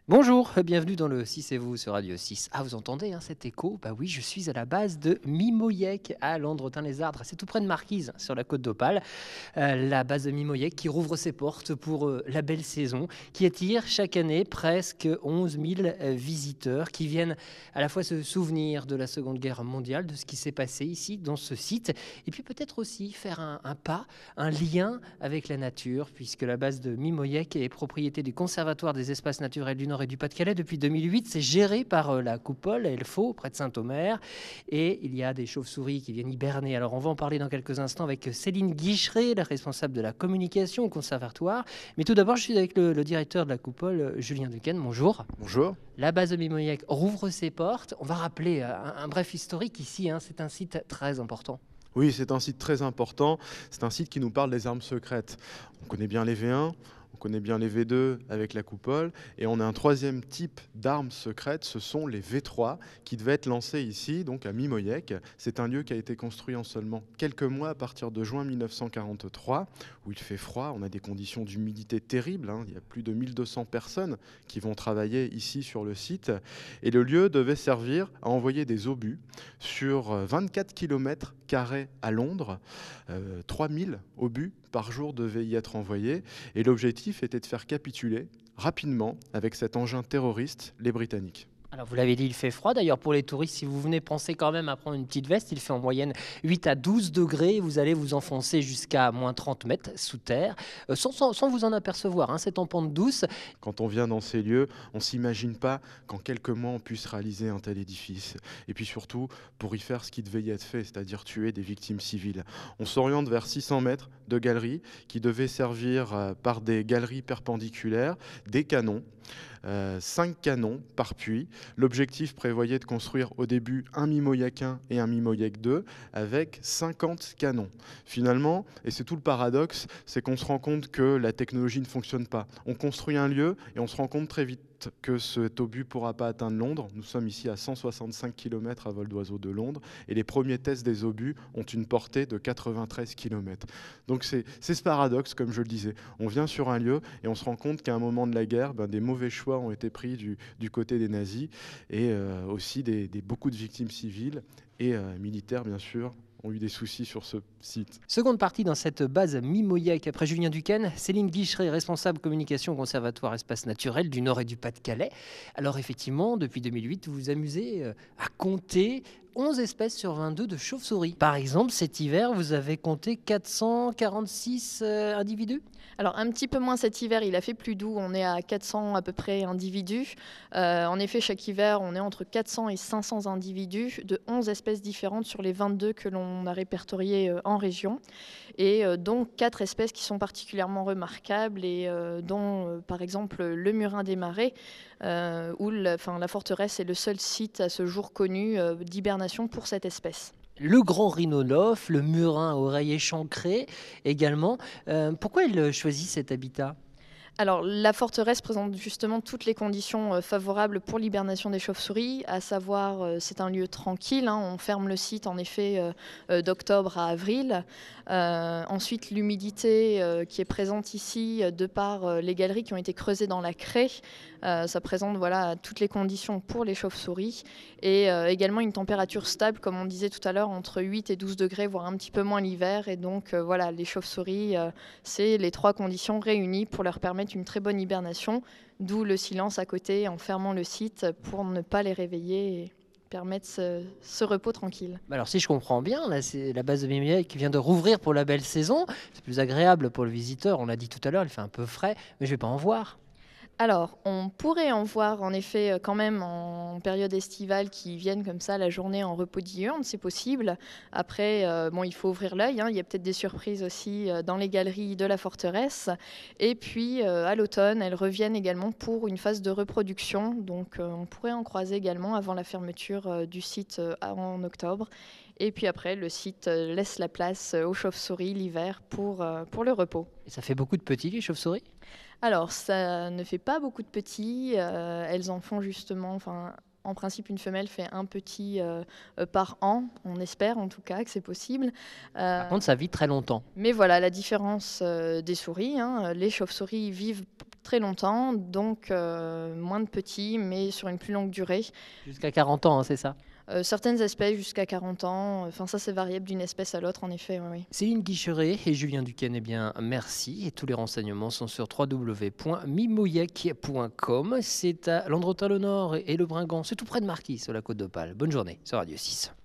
Bonjour, bienvenue dans le 6 et vous sur Radio 6. Ah, vous entendez cet écho? Bah oui, je suis à la base de Mimoyec à Landretin-les-Ardres. C'est tout près de Marquise, sur la côte d'Opale. La base de Mimoyec qui rouvre ses portes pour la belle saison, qui attire chaque année presque 11 000 visiteurs qui viennent à la fois se souvenir de la Seconde Guerre mondiale, de ce qui s'est passé ici dans ce site, et puis peut-être aussi faire un pas, un lien avec la nature, puisque la base de Mimoyec est propriété du Conservatoire des espaces naturels du Nord et du Pas-de-Calais depuis 2008. C'est géré par la Coupole, Elfaux, près de Saint-Omer. Et il y a des chauves-souris qui viennent hiberner. Alors on va en parler dans quelques instants avec Céline Guicheret, la responsable de la communication au Conservatoire. Mais tout d'abord, je suis avec le directeur de la Coupole, Julien Duquesne. Bonjour. Bonjour. La base de Mimoyec rouvre ses portes. On va rappeler un bref historique ici. C'est un site très important. Oui, c'est un site très important. C'est un site qui nous parle des armes secrètes. On connaît bien les V1, on connaît bien les V2 avec la coupole. Et on a un troisième type d'armes secrètes, ce sont les V3 qui devaient être lancés ici, donc à Mimoyec. C'est un lieu qui a été construit en seulement quelques mois à partir de juin 1943, où il fait froid. On a des conditions d'humidité terribles. Il y a plus de 1200 personnes qui vont travailler ici sur le site. Et le lieu devait servir à envoyer des obus sur 24 km² à Londres. 3000 obus par jour devaient y être envoyés. Et l'objectif était de faire capituler rapidement, avec cet engin terroriste, les Britanniques. Alors vous l'avez dit, il fait froid. D'ailleurs, pour les touristes, si vous venez, pensez quand même à prendre une petite veste. Il fait en moyenne 8 à 12 degrés. Vous allez vous enfoncer jusqu'à moins 30 mètres sous terre, sans vous en apercevoir. C'est en pente douce. Quand on vient dans ces lieux, on ne s'imagine pas qu'en quelques mois, on puisse réaliser un tel édifice. Et puis surtout, pour y faire ce qui devait y être fait, c'est-à-dire tuer des victimes civiles. On s'oriente vers 600 mètres de galeries qui devaient servir par des galeries perpendiculaires, des canons. 5 canons par puits. L'objectif prévoyait de construire au début un Mimoyec 1 et un Mimoyec 2 avec 50 canons. Finalement, et c'est tout le paradoxe, c'est qu'on se rend compte que la technologie ne fonctionne pas. On construit un lieu et on se rend compte très vite que cet obus ne pourra pas atteindre Londres. Nous sommes ici à 165 km à vol d'oiseau de Londres et les premiers tests des obus ont une portée de 93 km. Donc c'est ce paradoxe, comme je le disais. On vient sur un lieu et on se rend compte qu'à un moment de la guerre, des mauvais choix ont été pris du côté des nazis et aussi beaucoup de victimes civiles et militaires, bien sûr, ont eu des soucis sur ce site. Seconde partie dans cette base Mimoyec. Après Julien Duquesne, Céline Guicheret, responsable communication au Conservatoire Espaces Naturels du Nord et du Pas-de-Calais. Alors effectivement, depuis 2008, vous vous amusez à compter 11 espèces sur 22 de chauves-souris. Par exemple, cet hiver, vous avez compté 446 individus. Alors un petit peu moins cet hiver, il a fait plus doux, on est à 400 à peu près individus. En effet, chaque hiver, on est entre 400 et 500 individus de 11 espèces différentes sur les 22 que l'on a répertoriées en région. Et donc 4 espèces qui sont particulièrement remarquables et dont par exemple le murin des marais, où la forteresse est le seul site à ce jour connu d'hibernation pour cette espèce. Le grand rhinolophe, le murin à oreilles échancrées également. Pourquoi il choisit cet habitat ? Alors, la forteresse présente justement toutes les conditions favorables pour l'hibernation des chauves-souris, à savoir c'est un lieu tranquille, on ferme le site en effet d'octobre à avril. Ensuite, l'humidité qui est présente ici de par les galeries qui ont été creusées dans la craie, ça présente toutes les conditions pour les chauves-souris et également une température stable, comme on disait tout à l'heure, entre 8 et 12 degrés, voire un petit peu moins l'hiver. Et donc les chauves-souris, c'est les 3 conditions réunies pour leur permettre une très bonne hibernation, d'où le silence à côté en fermant le site pour ne pas les réveiller et permettre ce repos tranquille. Alors si je comprends bien, là, c'est la base de Mimoyec qui vient de rouvrir pour la belle saison. C'est plus agréable pour le visiteur, on l'a dit tout à l'heure, il fait un peu frais, mais je ne vais pas en voir. Alors, on pourrait en voir en effet quand même en période estivale qui viennent comme ça la journée en repos diurne, c'est possible. Après, il faut ouvrir l'œil, il y a peut-être des surprises aussi dans les galeries de la forteresse. Et puis, à l'automne, elles reviennent également pour une phase de reproduction. Donc, on pourrait en croiser également avant la fermeture du site en octobre. Et puis après, le site laisse la place aux chauves-souris l'hiver pour le repos. Et ça fait beaucoup de petits, les chauves-souris ? Alors, ça ne fait pas beaucoup de petits. Elles en font justement... En principe, une femelle fait un petit par an. On espère en tout cas que c'est possible. Par contre, ça vit très longtemps. Mais voilà, la différence des souris. Les chauves-souris vivent très longtemps, donc moins de petits, mais sur une plus longue durée. Jusqu'à 40 ans, hein, c'est ça? Certaines espèces jusqu'à 40 ans, enfin ça c'est variable d'une espèce à l'autre en effet, oui. Céline Guicheret et Julien Duquesne, eh bien merci. Et tous les renseignements sont sur www.mimoyec.com. C'est à Landretin-le-Nord et le Bringant, c'est tout près de Marquis, sur la Côte d'Opale. Bonne journée sur Radio 6.